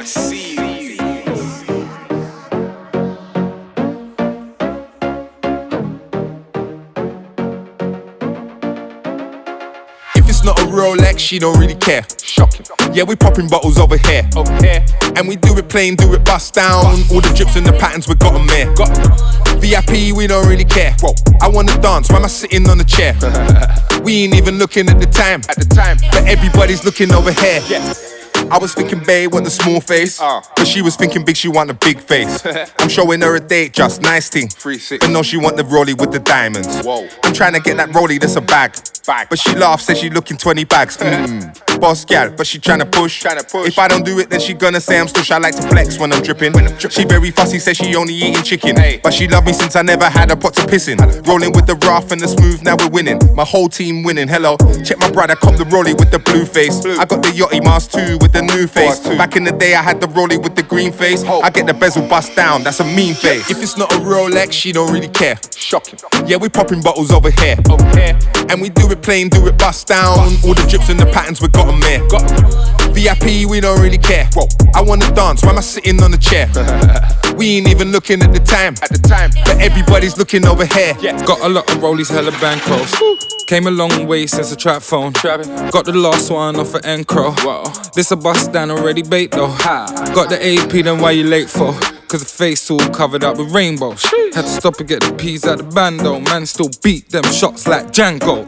If it's not a Rolex, she don't really care. Shocking. Yeah, we popping bottles over here. And we do it plain, do it bust down. All the drips and the patterns, we got them there. VIP, we don't really care. I wanna dance, why am I sitting on the chair? We ain't even looking at the time. But everybody's looking over here. I was thinking babe want the small face, but she was thinking big, she want a big face. I'm showing her a date, just nice thing. But no, she want the rollie with the diamonds. I'm trying to get that rollie, that's a bag. But she laughs, says she looking 20 bags. Boss gal, but she tryna push. If I don't do it, then she gonna say I'm stush. I like to flex when I'm dripping. She very fussy, says she only eating chicken. But she love me since I never had a pot to piss in. Rolling with the rough and the smooth, now we're winning. My whole team winning, hello. Check my brother, cop the rollie with the blue face. I got the Yachty Mars 2 with the new face. Back in the day, I had the rollie with the green face. I get the bezel bust down, that's a mean face. If it's not a Rolex, she don't really care. Shocking. Yeah, we popping bottles over here. And we do it plain, do it bust down. All the drips and the patterns, we got them there. VIP, we don't really care. I wanna dance, why am I sitting on the chair? We ain't even looking at the time. But everybody's looking over here. Got a lot of rollies, hella bankrolls. Came a long way since a trap phone. Got the last one off of Encro. This a bust down already baked though. Got the AP, then why you late for? Cause the face all covered up with rainbows. Had to stop and get the peas out the bando. Man still beat them shots like Django.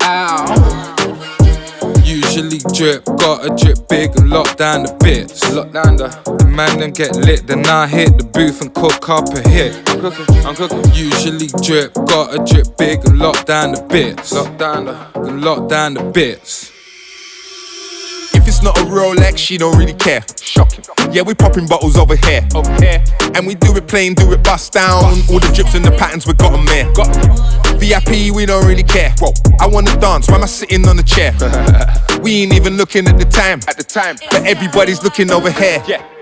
Usually drip, gotta drip big and lock down the bits. The man them get lit, then I hit the booth and cook up a hit. I'm cooking. Usually drip, gotta drip big and lock down the bits. Lock down the bits. If it's not a Rolex, she don't really care. Shocking. Yeah, we popping bottles over here. And we do it plain, do it bust down. All the drips and the patterns, we got them there. VIP, we don't really care. I wanna dance, why am I sitting on the chair? We ain't even looking at the time. But everybody's looking over here.